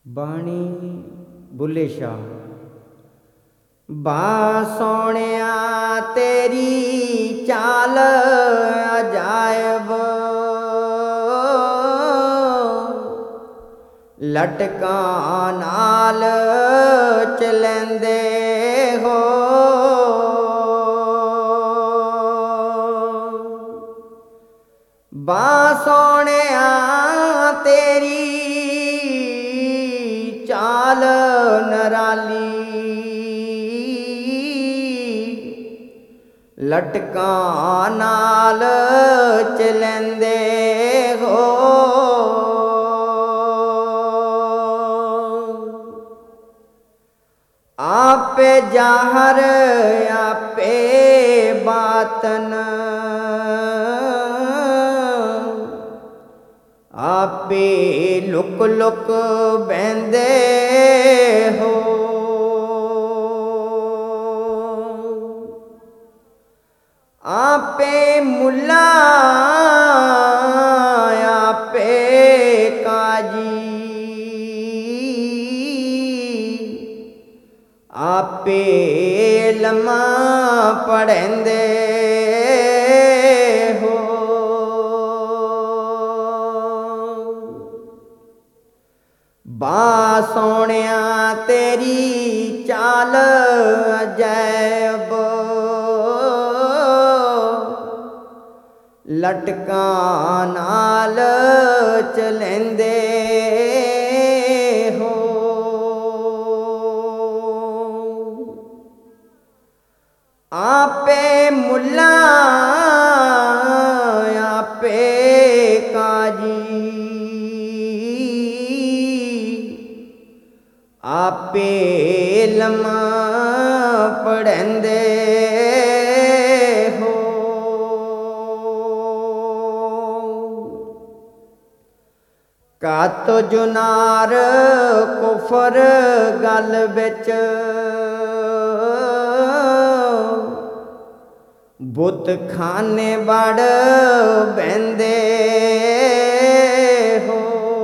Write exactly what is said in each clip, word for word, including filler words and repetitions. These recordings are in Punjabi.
ਬਾਣੀ ਬੁੱਲੇ ਸ਼ਾਹ। ਬਾ ਸੋਹਣਿਆ ਤੇਰੀ ਚਾਲ ਅਜਾਇਬ, ਲਟਕਾਂ ਨਾਲ ਚਲੈਂਦੇ ਹੋ। ਬਾ ਸੋਹਣਿਆ ਤੇਰੀ ਚਾਲ ਨਰਾਲੀ, ਲਟਕਾਂ ਨਾਲ ਚਲੈਂਦੇ ਹੋ। ਆਪੇ ਜ਼ਾਹਰ ਆਪੇ ਬਾਤਨ, ਆਪੇ ਲੁਕ ਲੁਕ ਬਹਿੰਦੇ ਹੋ। ਆਪੇ ਮੁੱਲਾ ਆਪੇ ਕਾਜੀ, ਆਪੇ ਇਲਮ ਪੜ੍ਹਾਉਂਦੇ ਹੋ। ਬਾ ਸੋਹਣਿਆ ਤੇਰੀ ਚਾਲ ਅਜਾਇਬ, ਲਟਕਾਂ ਨਾਲ ਚਲੈਂਦੇ ਹੋ। ਆਪੇ ਮੁੱਲਾ ਆਪੇ ਕਾਜੀ, ਆਪੇ ਇਲਮ ਪੜ੍ਹਾਉਂਦੇ ਹੋ। ਕਾਤ ਜੁਨਾਰ ਕੁਫਰ ਗਲ ਵਿੱਚ, ਬੁੱਤ ਖਾਨੇ ਬੜ ਬਹਿੰਦੇ ਹੋ।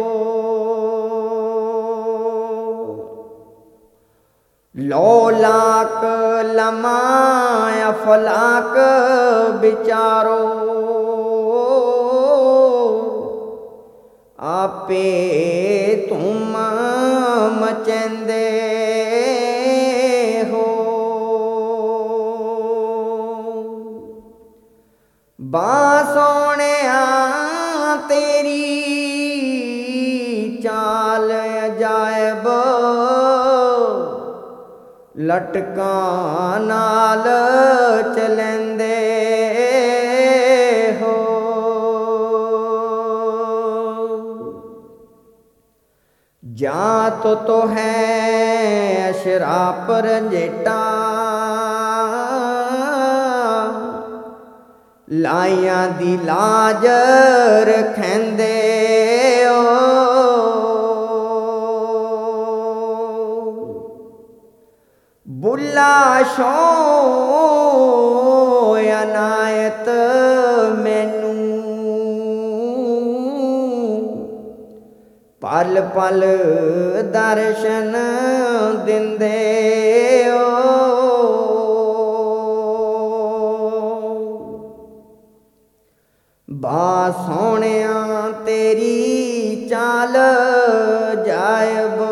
ਲੋ ਲਾਕ ਲਮਾ ਅਫਲਾਕ ਵਿਚਾਰੋ, ਆਪੇ ਤੁਮ ਮਚੈਂਦੇ ਹੋ। ਬਾ ਸੋਹਣਿਆ ਤੇਰੀ ਚਾਲ ਅਜਾਇਬ, ਲਟਕਾਂ ਨਾਲ ਚਲੈਂਦੇ ਹੋ। ਜਾਂ ਤੋ ਤੋ ਹੈ ਅਸ਼ਰਾਪ ਰੰਜੇਟਾ, ਲਾਈਆਂ ਦੀ ਲਾਜ ਰਖੈਂਦੇ ਹੋ। ਬੁੱਲਾ ਸ਼ੋਹ ਅਨਾਇਤ ਮੈਨੂੰ, ਪਲ ਪਲ ਦਰਸ਼ਨ ਦਿੰਦੇ ਹੋ। ਬਾ ਸੋਹਣਿਆ ਤੇਰੀ ਚਾਲ ਅਜਾਇਬ,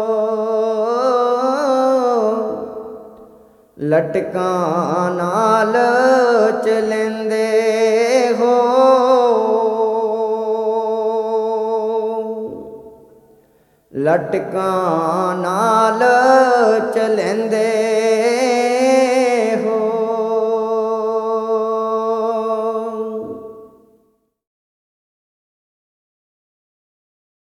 ਲਟਕਾਂ ਨਾਲ ਚਲੈਂਦੇ ਹੋ। ਲਟਕਾਂ ਨਾਲ ਚਲੈਂਦੇ